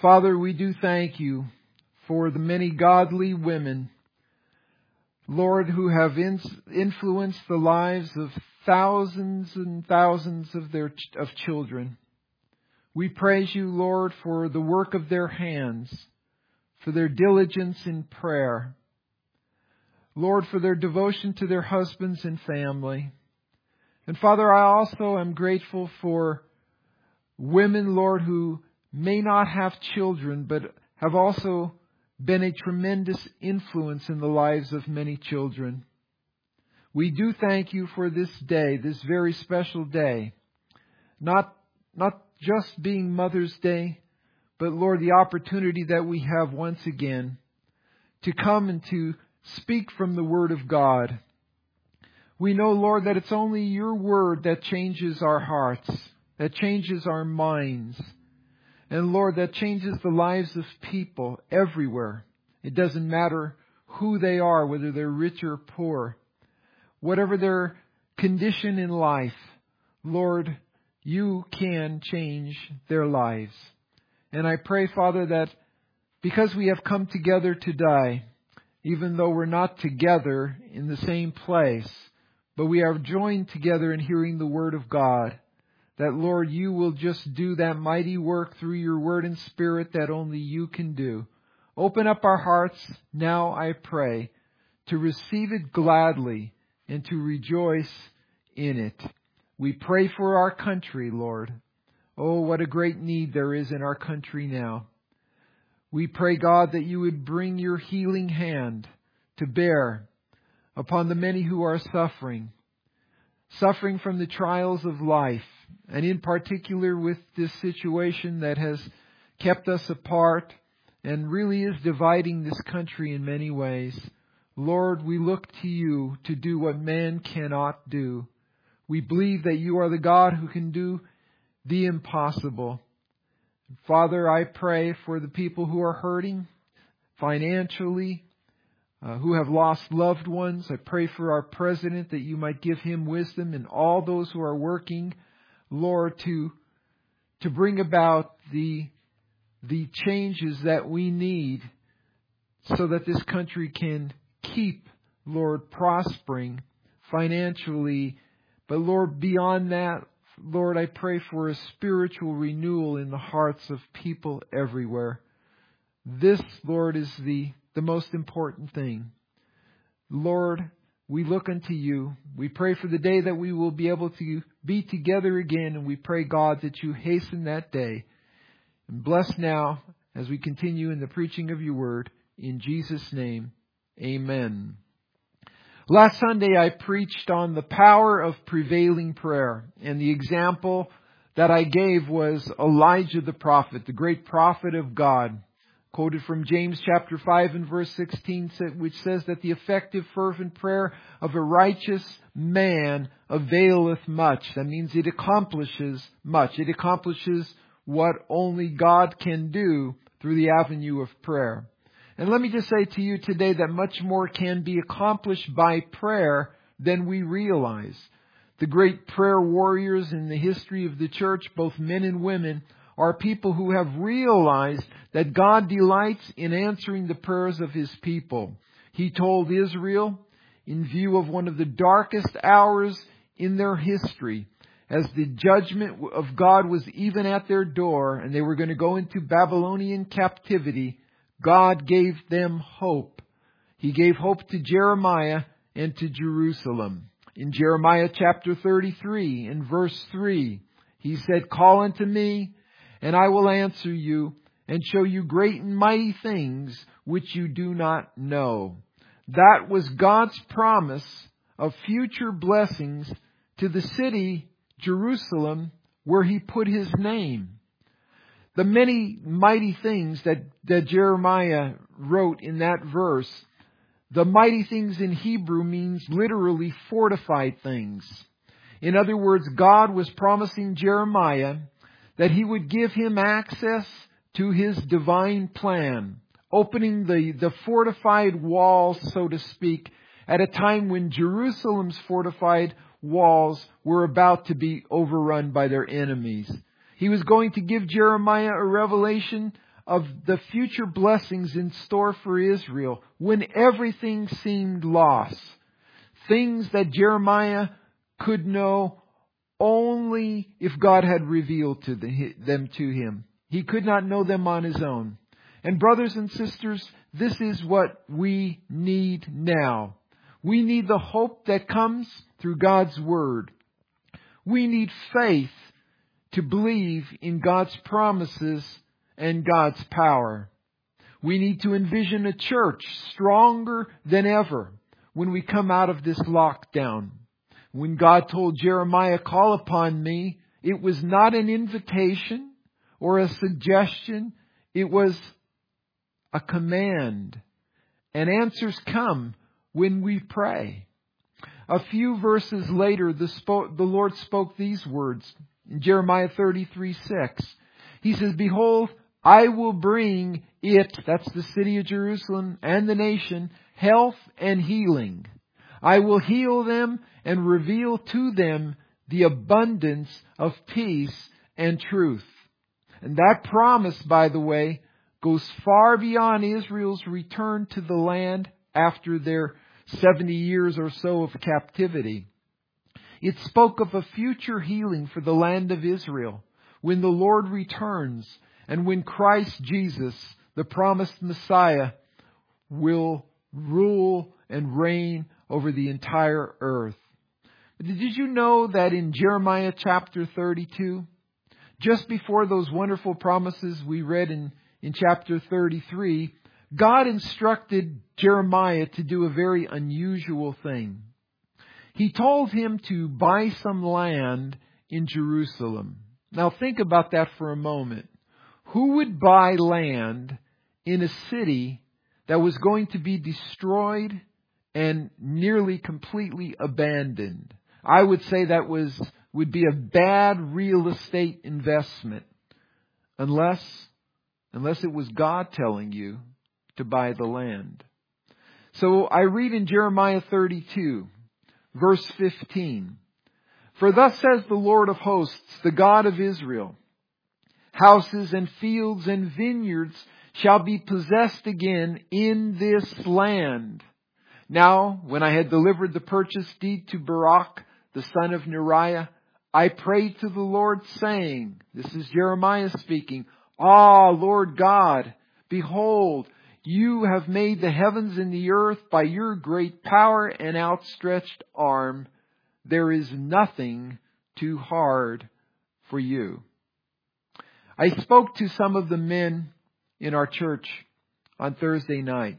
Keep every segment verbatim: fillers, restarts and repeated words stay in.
Father, we do thank you for the many godly women, Lord, who have in, influenced the lives of thousands and thousands of their of children. We praise you, Lord, for the work of their hands, for their diligence in prayer, Lord, for their devotion to their husbands and family. And Father, I also am grateful for women, Lord, who may not have children, but have also been a tremendous influence in the lives of many children. We do thank you for this day, this very special day. Not, not just being Mother's Day, but Lord, the opportunity that we have once again to come and to speak from the Word of God. We know, Lord, that it's only your Word that changes our hearts, that changes our minds. And Lord, that changes the lives of people everywhere. It doesn't matter who they are, whether they're rich or poor. Whatever their condition in life, Lord, you can change their lives. And I pray, Father, that because we have come together today, even though we're not together in the same place, but we are joined together in hearing the Word of God, that, Lord, you will just do that mighty work through your Word and Spirit that only you can do. Open up our hearts now, I pray, to receive it gladly and to rejoice in it. We pray for our country, Lord. Oh, what a great need there is in our country now. We pray, God, that you would bring your healing hand to bear upon the many who are suffering, suffering from the trials of life, and in particular with this situation that has kept us apart and really is dividing this country in many ways. Lord, we look to you to do what man cannot do. We believe that you are the God who can do the impossible. Father, I pray for the people who are hurting financially, uh, who have lost loved ones. I pray for our president that you might give him wisdom, and all those who are working, Lord, to to bring about the the changes that we need so that this country can keep, Lord, prospering financially. But Lord, beyond that, Lord, I pray for a spiritual renewal in the hearts of people everywhere. This, Lord, is the, the most important thing. Lord, we look unto you. We pray for the day that we will be able to be together again, and we pray, God, that you hasten that day. And bless now as we continue in the preaching of your word. In Jesus' name, amen. Last Sunday I preached on the power of prevailing prayer, and the example that I gave was Elijah the prophet, the great prophet of God, quoted from James chapter five and verse sixteen, which says that the effective fervent prayer of a righteous man availeth much. That means it accomplishes much. It accomplishes what only God can do through the avenue of prayer. And let me just say to you today that much more can be accomplished by prayer than we realize. The great prayer warriors in the history of the church, both men and women, are people who have realized that God delights in answering the prayers of His people. He told Israel, in view of one of the darkest hours in their history, as the judgment of God was even at their door and they were going to go into Babylonian captivity, God gave them hope. He gave hope to Jeremiah and to Jerusalem. In Jeremiah chapter thirty-three, in verse three, He said, "Call unto me, and I will answer you, and show you great and mighty things which you do not know." That was God's promise of future blessings to the city, Jerusalem, where He put His name. The many mighty things that, that Jeremiah wrote in that verse, the mighty things in Hebrew means literally fortified things. In other words, God was promising Jeremiah that He would give him access to His divine plan, opening the, the fortified walls, so to speak, at a time when Jerusalem's fortified walls were about to be overrun by their enemies. He was going to give Jeremiah a revelation of the future blessings in store for Israel when everything seemed lost. Things that Jeremiah could know only if God had revealed to the, them to him. He could not know them on his own. And brothers and sisters, this is what we need now. We need the hope that comes through God's Word. We need faith to believe in God's promises and God's power. We need to envision a church stronger than ever when we come out of this lockdown. When God told Jeremiah, "Call upon me," it was not an invitation or a suggestion. It was a command. And answers come when we pray. A few verses later, the, spo- the Lord spoke these words in Jeremiah thirty-three six. He says, "Behold, I will bring it," that's the city of Jerusalem and the nation, "health and healing. I will heal them and reveal to them the abundance of peace and truth." And that promise, by the way, goes far beyond Israel's return to the land after their seventy years or so of captivity. It spoke of a future healing for the land of Israel when the Lord returns and when Christ Jesus, the promised Messiah, will rule and reign over the entire earth. Did you know that in Jeremiah chapter thirty-two, just before those wonderful promises we read in, in chapter thirty-three, God instructed Jeremiah to do a very unusual thing. He told him to buy some land in Jerusalem. Now think about that for a moment. Who would buy land in a city that was going to be destroyed and nearly completely abandoned? I would say that was would be a bad real estate investment unless unless it was God telling you to buy the land. So I read in Jeremiah thirty-two, verse fifteen, "For thus says the Lord of hosts, the God of Israel, houses and fields and vineyards shall be possessed again in this land. Now, when I had delivered the purchase deed to Baruch, the son of Neriah, I prayed to the Lord, saying," this is Jeremiah speaking, "Ah, Lord God, behold, you have made the heavens and the earth by your great power and outstretched arm. There is nothing too hard for you." I spoke to some of the men in our church on Thursday night.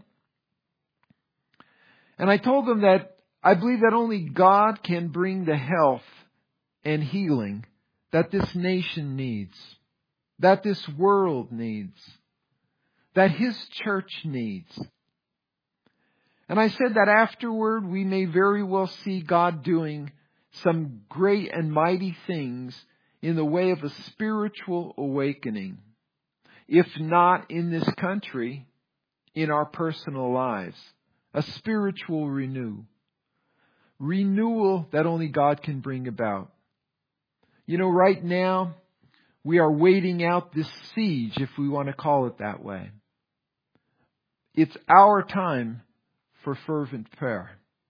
And I told them that I believe that only God can bring the health and healing that this nation needs, that this world needs, that His church needs. And I said that afterward we may very well see God doing some great and mighty things in the way of a spiritual awakening. If not in this country, in our personal lives. A spiritual renew. Renewal that only God can bring about. You know, right now, we are waiting out this siege, if we want to call it that way. It's our time for fervent prayer.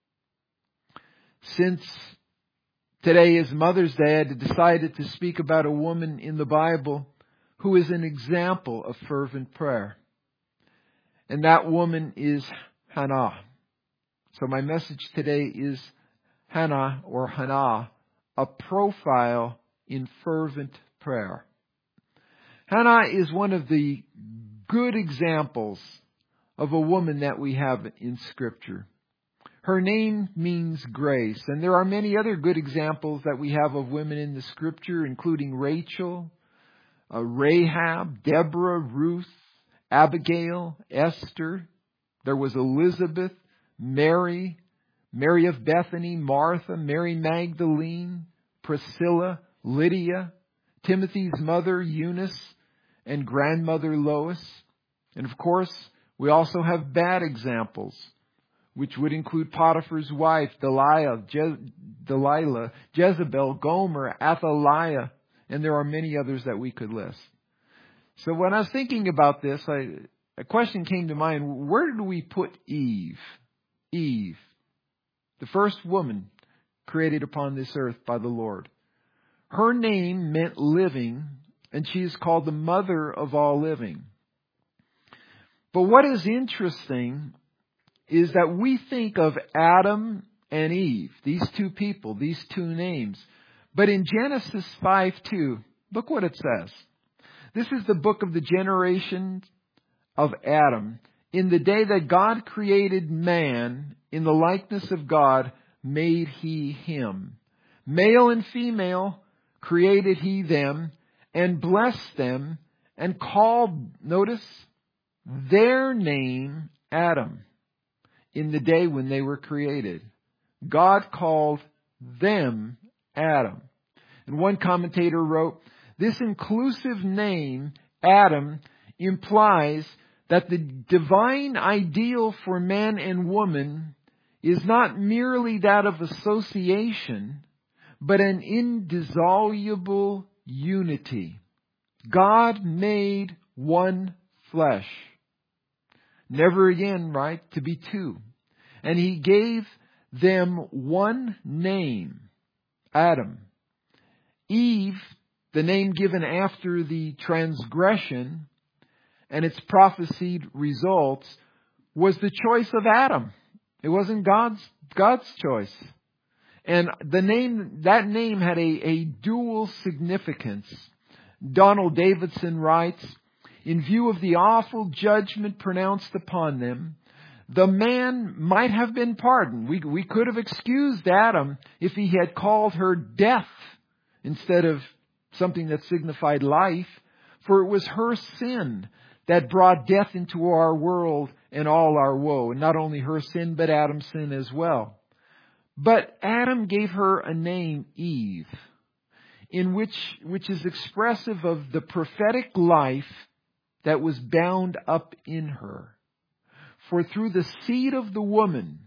Since today is Mother's Day, I decided to speak about a woman in the Bible who is an example of fervent prayer. And that woman is Hannah. So my message today is Hannah or Hannah, a profile in fervent prayer. Hannah is one of the good examples of a woman that we have in Scripture. Her name means grace, and there are many other good examples that we have of women in the Scripture, including Rachel, uh, Rahab, Deborah, Ruth, Abigail, Esther. There was Elizabeth, Mary, Mary of Bethany, Martha, Mary Magdalene, Priscilla, Lydia, Timothy's mother Eunice, and grandmother Lois. And of course, we also have bad examples, which would include Potiphar's wife, Delilah, Je- Delilah, Jezebel, Gomer, Athaliah, and there are many others that we could list. So when I was thinking about this, I, a question came to mind. Where do we put Eve? Eve, the first woman created upon this earth by the Lord. Her name meant living, and she is called the mother of all living. But what is interesting is that we think of Adam and Eve, these two people, these two names. But in Genesis five two, look what it says. This is the book of the generations of Adam. In the day that God created man, in the likeness of God, made he him. Male and female created he them, and blessed them, and called, notice, their name Adam. In the day when they were created, God called them Adam. And one commentator wrote, this inclusive name, Adam, implies that the divine ideal for man and woman is not merely that of association, but an indissoluble unity. God made one flesh. Never again, right, to be two. And He gave them one name, Adam. Eve, the name given after the transgression and its prophesied results, was the choice of Adam. It wasn't God's, God's choice. And the name, that name had a, a dual significance. Donald Davidson writes, in view of the awful judgment pronounced upon them, the man might have been pardoned. We, we could have excused Adam if he had called her death instead of something that signified life, for it was her sin that brought death into our world and all our woe. And not only her sin, but Adam's sin as well. But Adam gave her a name, Eve, in which, which is expressive of the prophetic life that was bound up in her. For through the seed of the woman,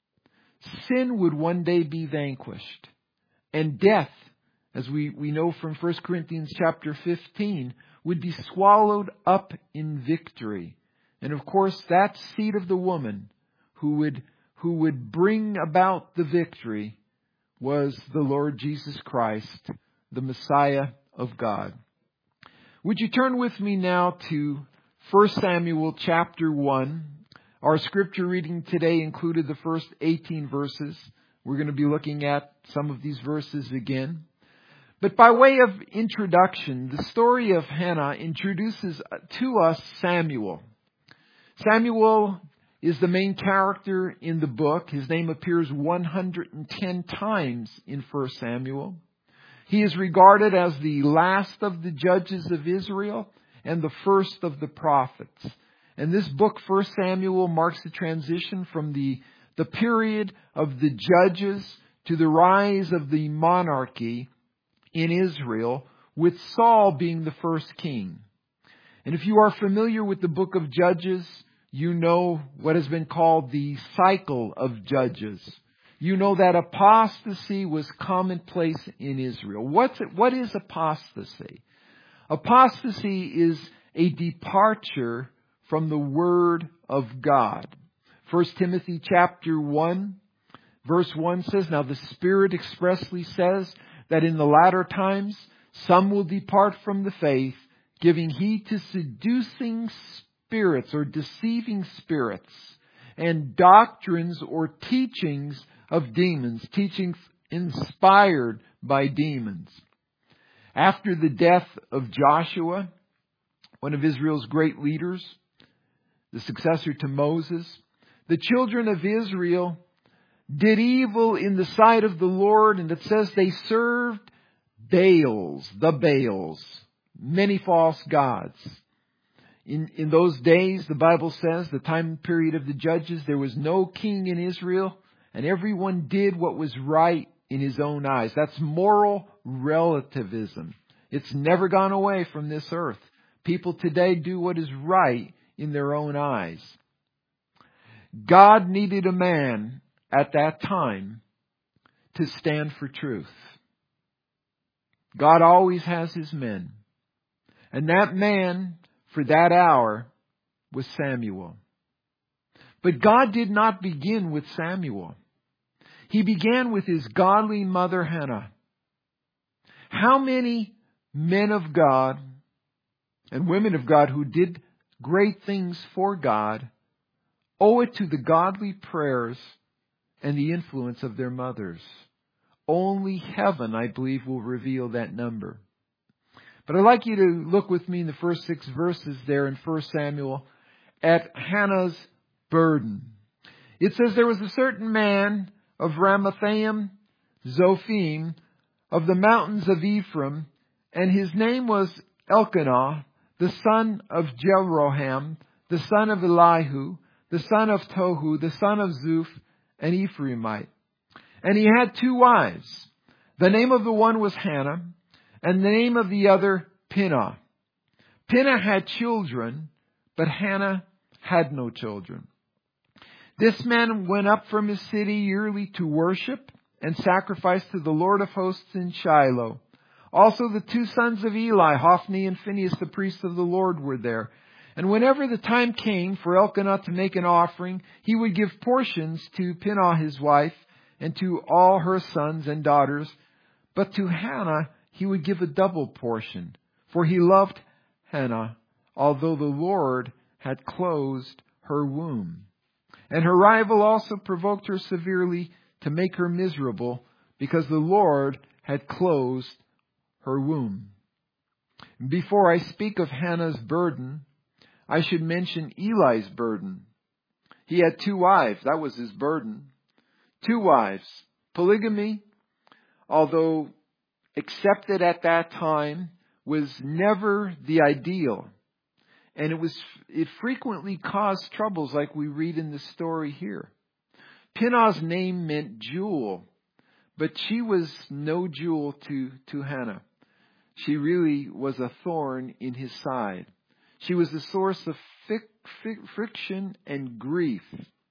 sin would one day be vanquished. And death, as we, we know from First Corinthians chapter fifteen, would be swallowed up in victory. And of course, that seed of the woman who would, who would bring about the victory was the Lord Jesus Christ, the Messiah of God. Would you turn with me now to First Samuel chapter one. Our scripture reading today included the first eighteen verses. We're going to be looking at some of these verses again. But by way of introduction, the story of Hannah introduces to us Samuel. Samuel is the main character in the book. His name appears one hundred ten times in First Samuel. He is regarded as the last of the judges of Israel and the first of the prophets. And this book, First Samuel, marks the transition from the, the period of the judges to the rise of the monarchy in Israel, with Saul being the first king. And if you are familiar with the book of Judges, you know what has been called the cycle of judges. You know that apostasy was commonplace in Israel. What's it, what is apostasy? Apostasy is a departure from the Word of God. First Timothy chapter one, verse one says, now the Spirit expressly says that in the latter times some will depart from the faith, giving heed to seducing spirits or deceiving spirits, and doctrines or teachings of demons, teachings inspired by demons. After the death of Joshua, one of Israel's great leaders, the successor to Moses, the children of Israel did evil in the sight of the Lord, and it says they served Baals, the Baals, many false gods. In, in those days, the Bible says, the time period of the judges, there was no king in Israel, and everyone did what was right in his own eyes. That's moral relativism. It's never gone away from this earth. People today do what is right in their own eyes. God needed a man at that time to stand for truth. God always has His men. And that man for that hour was Samuel. But God did not begin with Samuel. He began with his godly mother Hannah. How many men of God and women of God who did great things for God owe it to the godly prayers and the influence of their mothers? Only heaven, I believe, will reveal that number. But I'd like you to look with me in the first six verses there in First Samuel at Hannah's burden. It says, there was a certain man of Ramathaim Zophim of the mountains of Ephraim, and his name was Elkanah, the son of Jeroham, the son of Elihu, the son of Tohu, the son of Zuph, an Ephraimite. And he had two wives. The name of the one was Hannah, and the name of the other Peninnah. Peninnah had children, but Hannah had no children. This man went up from his city yearly to worship and sacrifice to the Lord of hosts in Shiloh. Also the two sons of Eli, Hophni and Phinehas, the priests of the Lord, were there. And whenever the time came for Elkanah to make an offering, he would give portions to Peninnah his wife and to all her sons and daughters. But to Hannah he would give a double portion, for he loved Hannah, although the Lord had closed her womb. And her rival also provoked her severely to make her miserable, because the Lord had closed her womb. Before I speak of Hannah's burden, I should mention Eli's burden. He had two wives. That was his burden. Two wives. Polygamy, although accepted at that time, was never the ideal. And it was it frequently caused troubles like we read in the story here. Peninnah's name meant jewel, but she was no jewel to, to Hannah. She really was a thorn in his side. She was the source of fic, fic, friction and grief.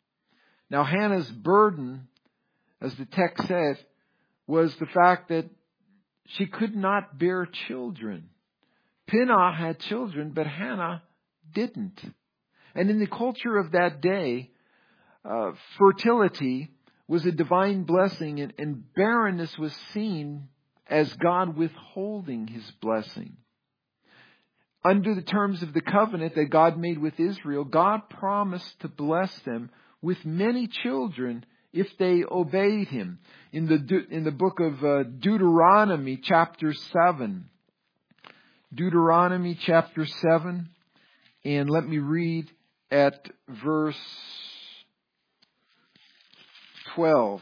Now Hannah's burden, as the text said, was the fact that she could not bear children. Peninnah had children, but Hannah didn't. And in the culture of that day, uh, fertility was a divine blessing, and, and barrenness was seen as God withholding his blessing. Under the terms of the covenant that God made with Israel, God promised to bless them with many children if they obeyed him. In the in the book of uh, Deuteronomy, chapter seven. Deuteronomy, chapter seven. And let me read at verse twelve.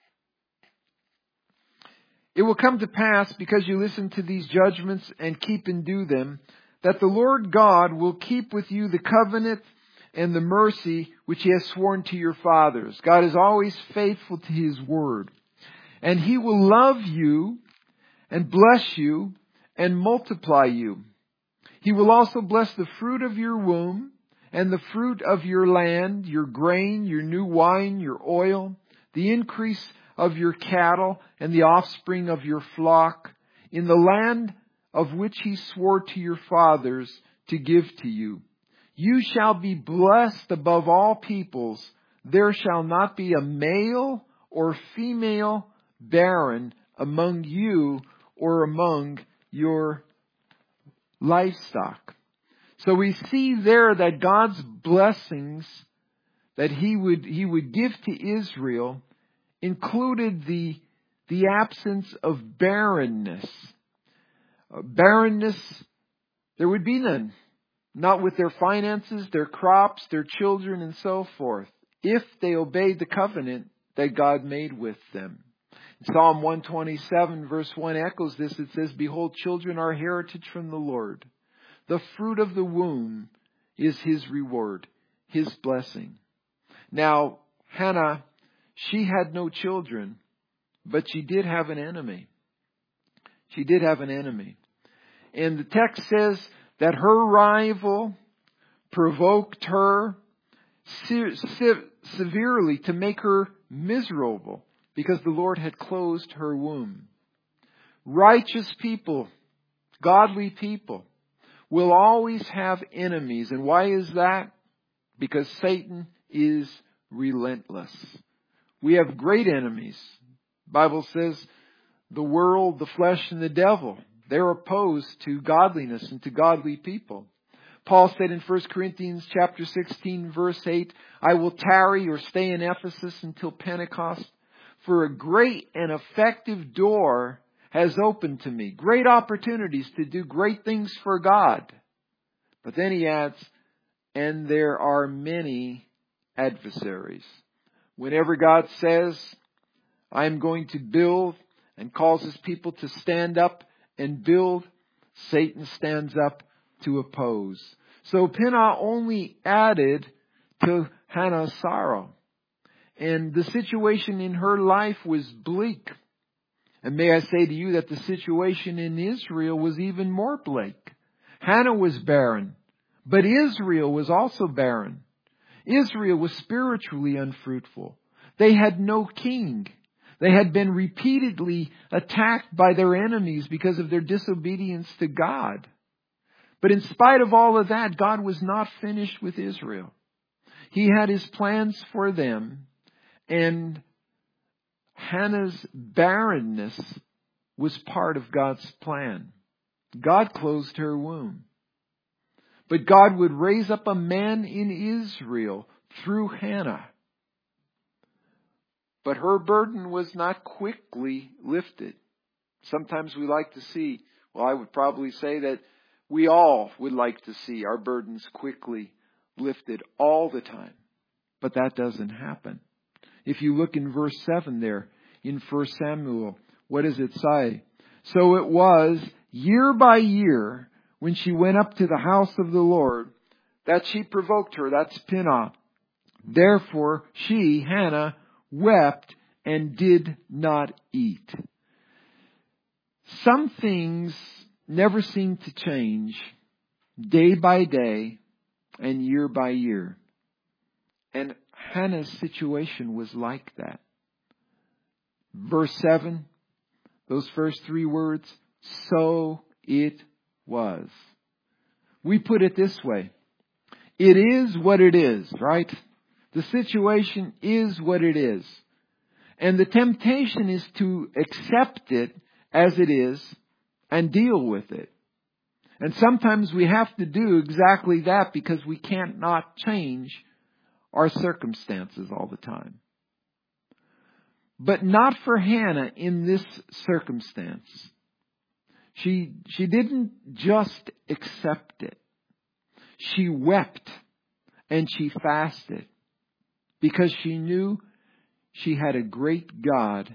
It will come to pass, because you listen to these judgments and keep and do them, that the Lord God will keep with you the covenant and the mercy which he has sworn to your fathers. God is always faithful to his word. And he will love you and bless you and multiply you. He will also bless the fruit of your womb and the fruit of your land, your grain, your new wine, your oil, the increase of your cattle and the offspring of your flock, in the land of which he swore to your fathers to give to you. You shall be blessed above all peoples. There shall not be a male or female barren among you or among your livestock. So we see there that God's blessings that he would he would give to Israel included the the absence of barrenness. Uh, barrenness, there would be none. Not with their finances, their crops, their children, and so forth, if they obeyed the covenant that God made with them. Psalm one twenty-seven verse one echoes this. It says, "Behold, children are heritage from the Lord. The fruit of the womb is his reward, his blessing." Now, Hannah, she had no children, but she did have an enemy. She did have an enemy. And the text says that her rival provoked her se- se- severely to make her miserable, because the Lord had closed her womb. Righteous people, godly people, will always have enemies. And why is that? Because Satan is relentless. We have great enemies. The Bible says the world, the flesh, and the devil, they're opposed to godliness and to godly people. Paul said in First Corinthians chapter sixteen, verse eight, I will tarry or stay in Ephesus until Pentecost, for a great and effective door has opened to me. Great opportunities to do great things for God. But then he adds, and there are many adversaries. Whenever God says, I am going to build, and causes people to stand up and build, Satan stands up to oppose. So Peninnah only added to Hannah's sorrow. And the situation in her life was bleak. And may I say to you that the situation in Israel was even more bleak. Hannah was barren, but Israel was also barren. Israel was spiritually unfruitful. They had no king. They had been repeatedly attacked by their enemies because of their disobedience to God. But in spite of all of that, God was not finished with Israel. He had His plans for them, and Hannah's barrenness was part of God's plan. God closed her womb. But God would raise up a man in Israel through Hannah. But her burden was not quickly lifted. Sometimes we like to see, well, I would probably say that we all would like to see our burdens quickly lifted all the time. But that doesn't happen. If you look in verse seven there, in First Samuel, what does it say? So it was year by year when she went up to the house of the Lord that she provoked her. That's Peninnah. Therefore she, Hannah, wept and did not eat. Some things never seem to change day by day and year by year. And Hannah's situation was like that. Verse seven, those first three words, so it was. We put it this way. It is what it is, right? The situation is what it is. And the temptation is to accept it as it is and deal with it. And sometimes we have to do exactly that because we can't not change our circumstances all the time. But not for Hannah in this circumstance. She, she didn't just accept it. She wept and she fasted because she knew she had a great God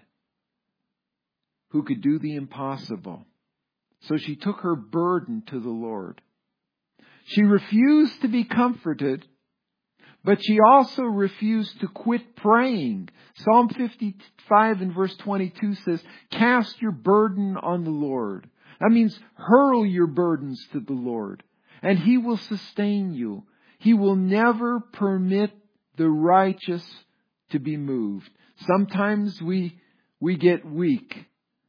who could do the impossible. So she took her burden to the Lord. She refused to be comforted, but she also refused to quit praying. Psalm fifty-five and verse twenty-two says, cast your burden on the Lord. That means hurl your burdens to the Lord, and He will sustain you. He will never permit the righteous to be moved. Sometimes we, we get weak.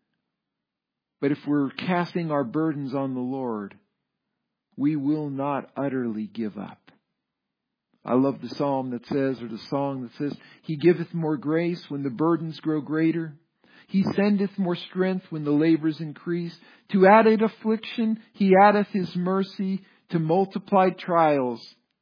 But if we're casting our burdens on the Lord, we will not utterly give up. I love the psalm that says, or the song that says, He giveth more grace when the burdens grow greater. He sendeth more strength when the labors increase. To added affliction, He addeth His mercy. To multiplied trials,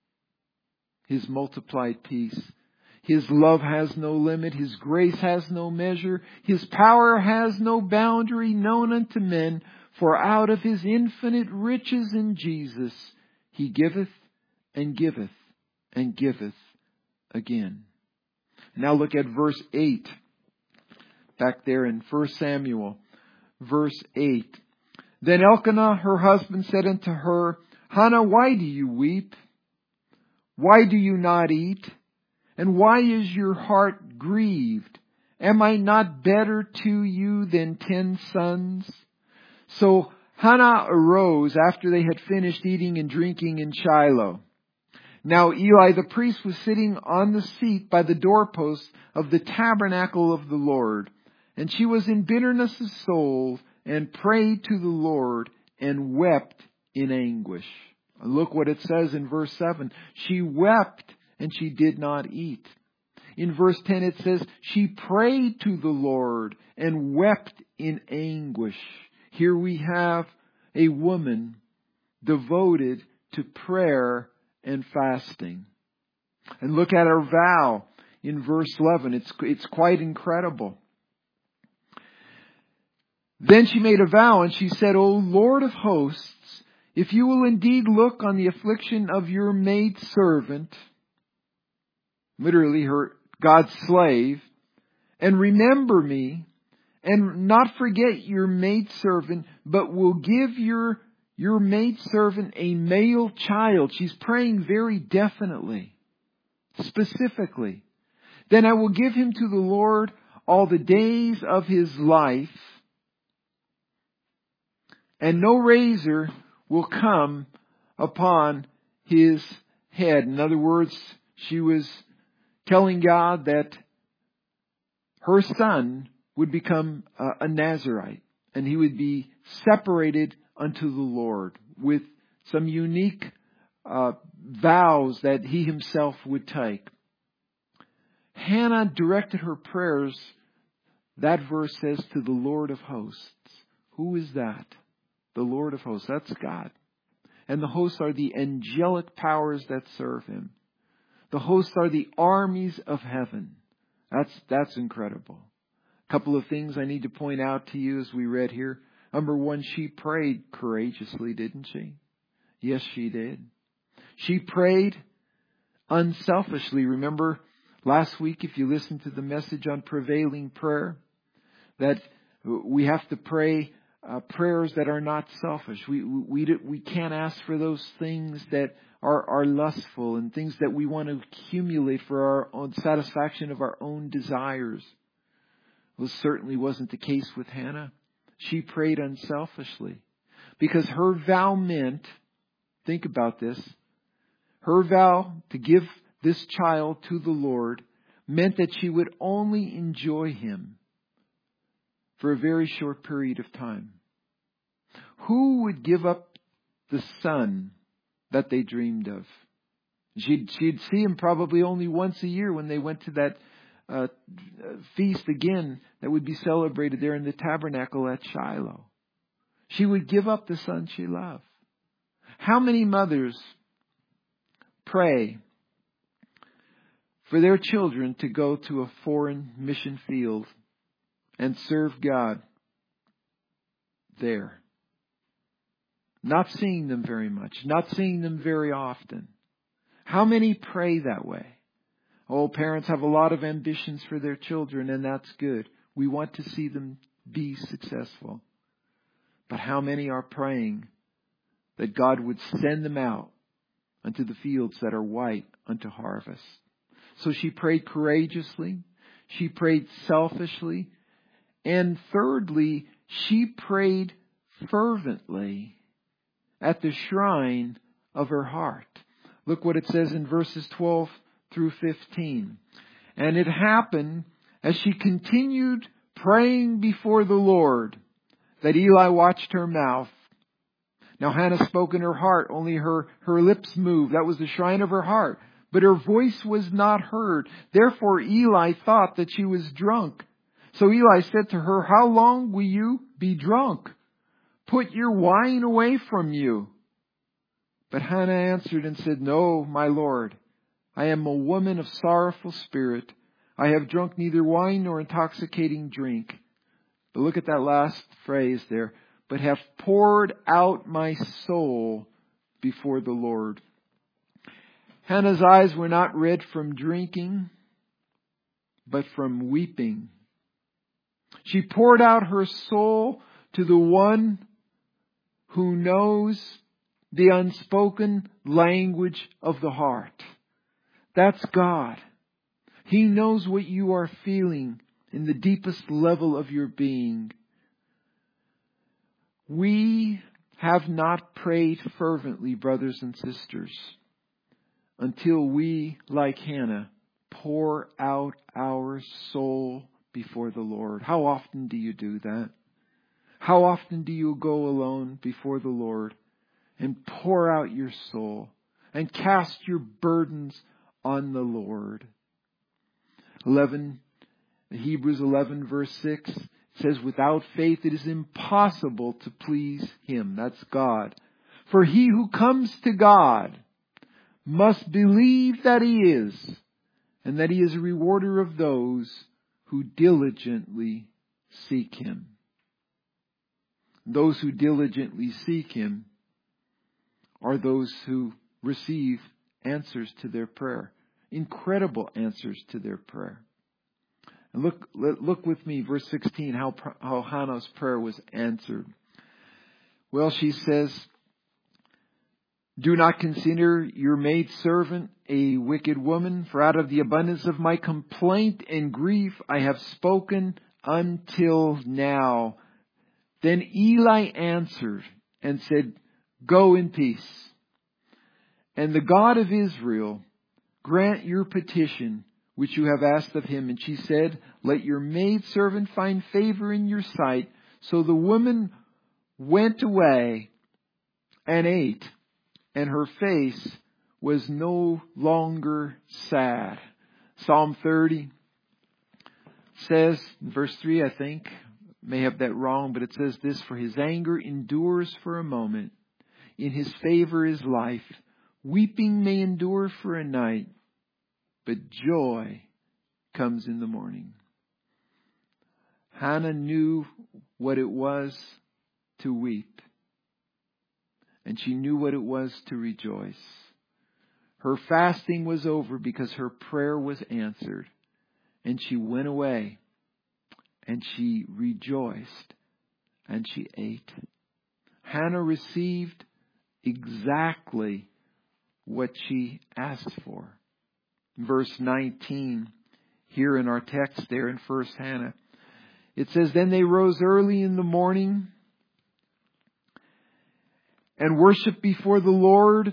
His multiplied peace. His love has no limit. His grace has no measure. His power has no boundary known unto men. For out of His infinite riches in Jesus, He giveth and giveth and giveth again. Now look at verse eight. Back there in First Samuel, verse eight. Then Elkanah, her husband, said unto her, Hannah, why do you weep? Why do you not eat? And why is your heart grieved? Am I not better to you than ten sons? So Hannah arose after they had finished eating and drinking in Shiloh. Now Eli the priest was sitting on the seat by the doorpost of the tabernacle of the Lord. And she was in bitterness of soul and prayed to the Lord and wept in anguish. Look what it says in verse seven. She wept and she did not eat. In verse ten it says, she prayed to the Lord and wept in anguish. Here we have a woman devoted to prayer and fasting. And look at her vow in verse eleven. It's, it's quite incredible. Then she made a vow and she said, O Lord of hosts, if you will indeed look on the affliction of your maidservant, literally her God's slave, and remember me, and not forget your maidservant, but will give your, your maidservant a male child. She's praying very definitely, specifically. Then I will give him to the Lord all the days of his life, and no razor will come upon his head. In other words, she was telling God that her son would become a Nazirite, and he would be separated unto the Lord with some unique uh, vows that he himself would take. Hannah directed her prayers, that verse says, to the Lord of hosts. Who is that? The Lord of hosts. That's God. And the hosts are the angelic powers that serve him. The hosts are the armies of heaven. That's, that's incredible. A couple of things I need to point out to you as we read here. Number one, she prayed courageously, didn't she? Yes, she did. She prayed unselfishly. Remember last week, if you listened to the message on prevailing prayer, that we have to pray uh, prayers that are not selfish. We, we, we can't ask for those things that are, are lustful and things that we want to accumulate for our own satisfaction of our own desires. Well, certainly wasn't the case with Hannah. She prayed unselfishly because her vow meant, think about this, her vow to give this child to the Lord meant that she would only enjoy him for a very short period of time. Who would give up the son that they dreamed of? She'd, she'd see him probably only once a year when they went to that uh, feast again that would be celebrated there in the tabernacle at Shiloh. She would give up the son she loved. How many mothers pray for their children to go to a foreign mission field and serve God there? Not seeing them very much, not seeing them very often. How many pray that way? Oh, parents have a lot of ambitions for their children, and that's good. We want to see them be successful. But how many are praying that God would send them out unto the fields that are white unto harvest? So she prayed courageously. She prayed selfishly. And thirdly, she prayed fervently at the shrine of her heart. Look what it says in verses twelve through fifteen. And it happened as she continued praying before the Lord that Eli watched her mouth. Now Hannah spoke in her heart, only her, her lips moved. That was the shrine of her heart. But her voice was not heard. Therefore Eli thought that she was drunk. So Eli said to her, how long will you be drunk? Put your wine away from you. But Hannah answered and said, no, my Lord, I am a woman of sorrowful spirit. I have drunk neither wine nor intoxicating drink. But look at that last phrase there. But have poured out my soul before the Lord. Hannah's eyes were not red from drinking, but from weeping. She poured out her soul to the one who knows the unspoken language of the heart. That's God. He knows what you are feeling in the deepest level of your being. We have not prayed fervently, brothers and sisters, until we, like Hannah, pour out our soul before the Lord. How often do you do that? How often do you go alone before the Lord and pour out your soul and cast your burdens on the Lord. eleven, Hebrews eleven verse six says, without faith it is impossible to please Him. That's God. For he who comes to God must believe that He is, and that He is a rewarder of those who diligently seek Him. Those who diligently seek Him are those who receive answers to their prayer. Incredible answers to their prayer. And look, look with me, verse sixteen, how, how Hannah's prayer was answered. Well, she says, do not consider your maidservant a wicked woman, for out of the abundance of my complaint and grief I have spoken until now. Then Eli answered and said, go in peace. And the God of Israel grant your petition which you have asked of Him. And she said, let your maidservant find favor in your sight. So the woman went away and ate, and her face was no longer sad. Psalm thirty says, verse three, I think, may have that wrong, but it says this, for His anger endures for a moment. In His favor is life. Weeping may endure for a night, but joy comes in the morning. Hannah knew what it was to weep, and she knew what it was to rejoice. Her fasting was over because her prayer was answered, and she went away and she rejoiced and she ate. Hannah received exactly what she asked for. Verse nineteen, here in our text there in First Hannah, it says, then they rose early in the morning and worshiped before the Lord,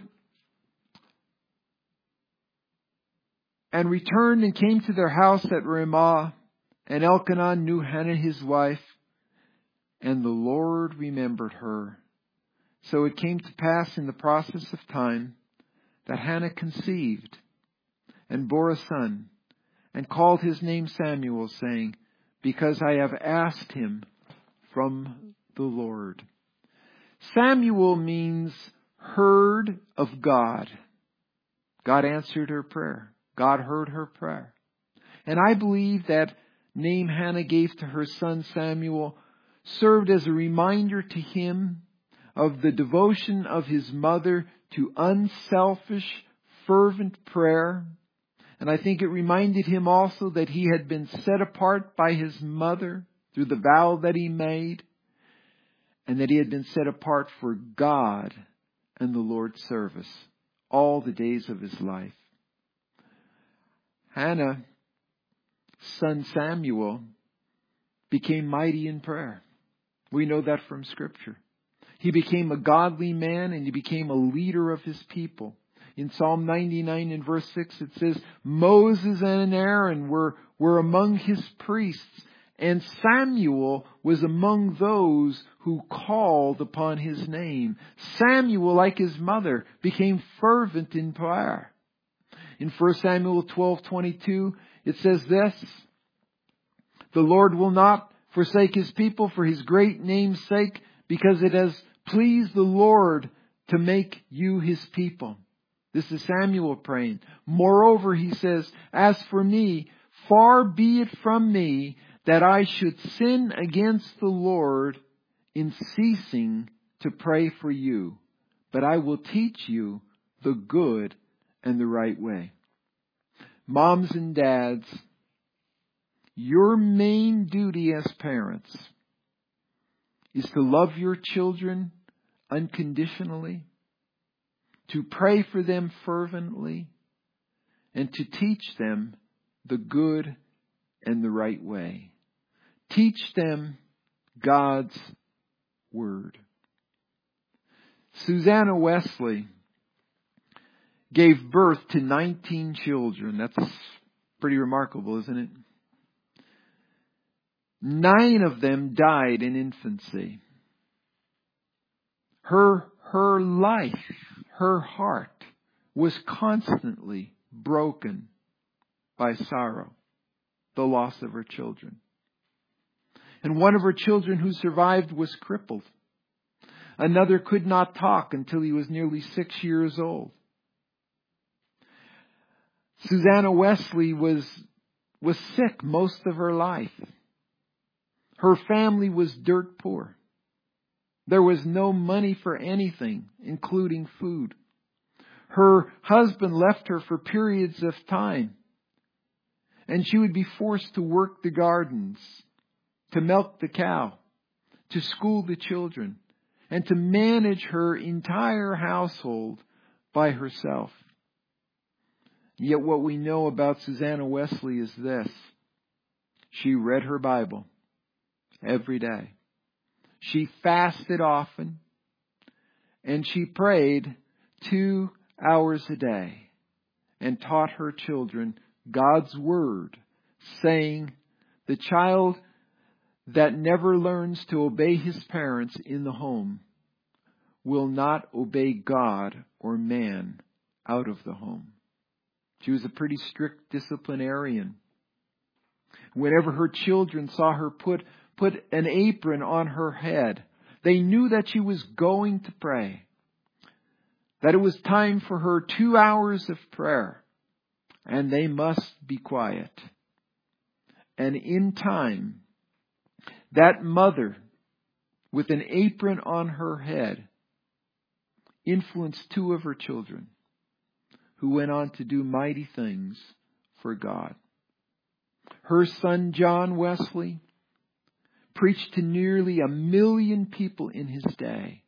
and returned and came to their house at Ramah. And Elkanah knew Hannah his wife, and the Lord remembered her. So it came to pass in the process of time that Hannah conceived and bore a son, and called his name Samuel, saying, because I have asked him from the Lord. Samuel means heard of God. God answered her prayer. God heard her prayer. And I believe that name Hannah gave to her son Samuel served as a reminder to him of the devotion of his mother to unselfish, fervent prayer. And I think it reminded him also that he had been set apart by his mother through the vow that he made, and that he had been set apart for God and the Lord's service all the days of his life. Hannah's son Samuel became mighty in prayer. We know that from Scripture. He became a godly man, and he became a leader of his people. In Psalm ninety-nine in verse six it says, Moses and Aaron were, were among his priests, and Samuel was among those who called upon his name. Samuel, like his mother, became fervent in prayer. In First Samuel twelve twenty-two, it says this, the Lord will not forsake His people for His great name's sake, because it has pleased the Lord to make you His people. This is Samuel praying. Moreover, he says, as for me, far be it from me that I should sin against the Lord in ceasing to pray for you, but I will teach you the good and the right way. Moms and dads, your main duty as parents is to love your children unconditionally, to pray for them fervently, and to teach them the good and the right way. Teach them God's Word. Susanna Wesley gave birth to nineteen children. That's pretty remarkable, isn't it? Nine of them died in infancy. Her, her life, her heart, was constantly broken by sorrow, the loss of her children. And one of her children who survived was crippled. Another could not talk until he was nearly six years old. Susanna Wesley was, was sick most of her life. Her family was dirt poor. There was no money for anything, including food. Her husband left her for periods of time, and she would be forced to work the gardens, to milk the cow, to school the children, and to manage her entire household by herself. Yet what we know about Susanna Wesley is this: she read her Bible every day. She fasted often, and she prayed two hours a day and taught her children God's Word, saying, "The child that never learns to obey his parents in the home will not obey God or man out of the home." She was a pretty strict disciplinarian. Whenever her children saw her put, put an apron on her head, they knew that she was going to pray, that it was time for her two hours of prayer, and they must be quiet. And in time, that mother with an apron on her head influenced two of her children, who went on to do mighty things for God. Her son John Wesley preached to nearly a million people in his day.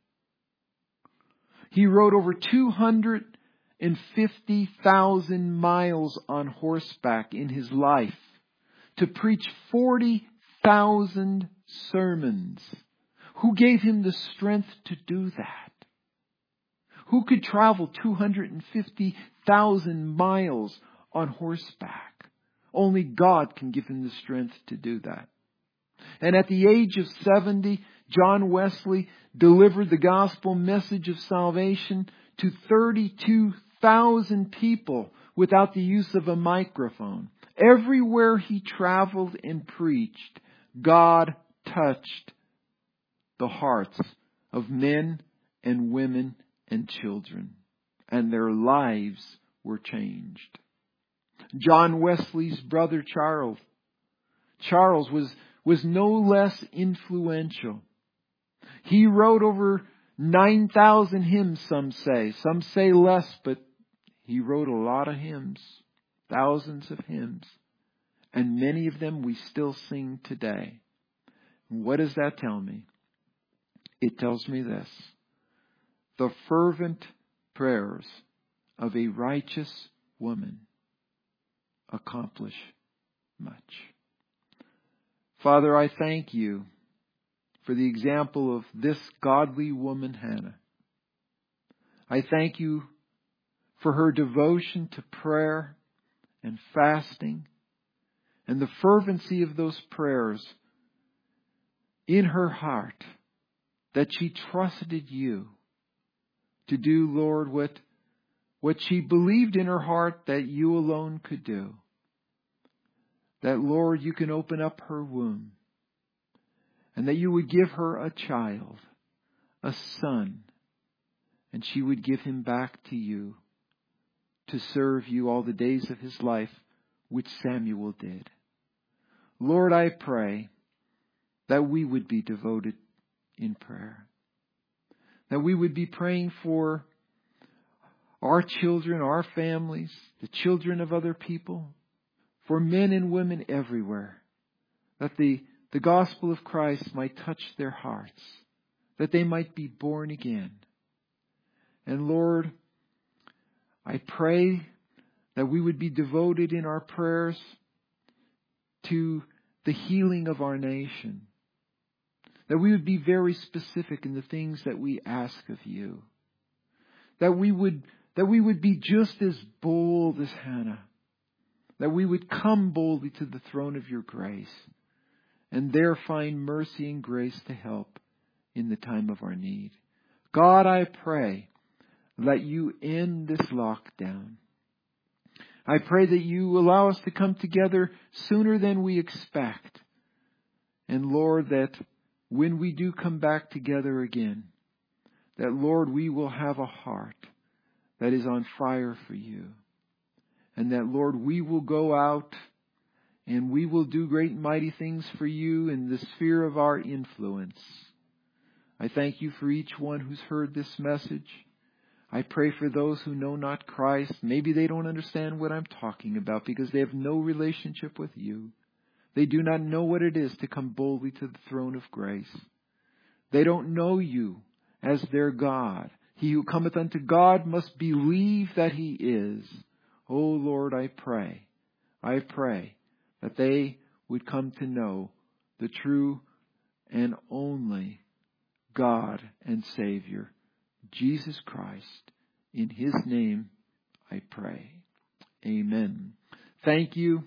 He rode over two hundred fifty thousand miles on horseback in his life to preach forty thousand sermons. Who gave him the strength to do that? Who could travel two hundred fifty thousand miles on horseback? Only God can give him the strength to do that. And at the age of seventy, John Wesley delivered the gospel message of salvation to thirty-two thousand people without the use of a microphone. Everywhere he traveled and preached, God touched the hearts of men and women and children, and their lives were changed. John Wesley's brother Charles, Charles was, was no less influential. He wrote over nine thousand hymns, some say. Some say less, but he wrote a lot of hymns, thousands of hymns, and many of them we still sing today. What does that tell me? It tells me this: the fervent prayers of a righteous woman accomplish much. Father, I thank you for the example of this godly woman, Hannah. I thank you for her devotion to prayer and fasting and the fervency of those prayers in her heart, that she trusted you to do, Lord, what, what she believed in her heart that you alone could do. That, Lord, you can open up her womb and that you would give her a child, a son, and she would give him back to you to serve you all the days of his life, which Samuel did. Lord, I pray that we would be devoted in prayer. That we would be praying for our children, our families, the children of other people, for men and women everywhere. That the, the gospel of Christ might touch their hearts. That they might be born again. And Lord, I pray that we would be devoted in our prayers to the healing of our nation. That we would be very specific in the things that we ask of you. That we would, that we would be just as bold as Hannah. That we would come boldly to the throne of your grace and there find mercy and grace to help in the time of our need. God, I pray, let you end this lockdown. I pray that you allow us to come together sooner than we expect. And Lord, that when we do come back together again, that Lord, we will have a heart that is on fire for you. And that Lord, we will go out and we will do great and mighty things for you in the sphere of our influence. I thank you for each one who's heard this message. I pray for those who know not Christ. Maybe they don't understand what I'm talking about because they have no relationship with you. They do not know what it is to come boldly to the throne of grace. They don't know you as their God. He who cometh unto God must believe that He is. O Lord, I pray, I pray that they would come to know the true and only God and Savior, Jesus Christ. In His name I pray. Amen. Thank you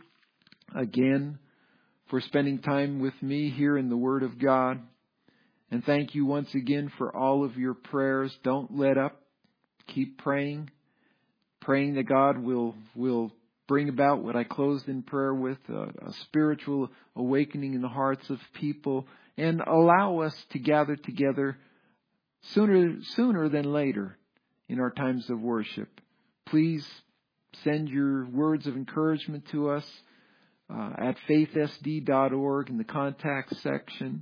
again for spending time with me here in the Word of God. And thank you once again for all of your prayers. Don't let up. Keep praying. Praying that God will, will bring about what I closed in prayer with, a, a spiritual awakening in the hearts of people, and allow us to gather together sooner, sooner than later in our times of worship. Please send your words of encouragement to us uh, at faith s d dot org in the contact section.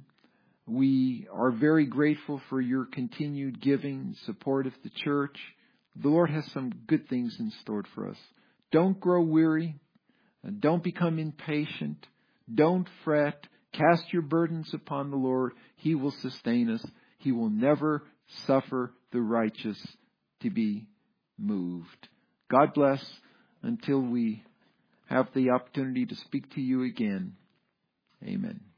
We are very grateful for your continued giving and support of the church. The Lord has some good things in store for us. Don't grow weary. Don't become impatient. Don't fret. Cast your burdens upon the Lord. He will sustain us. He will never suffer the righteous to be moved. God bless until we have the opportunity to speak to you again. Amen.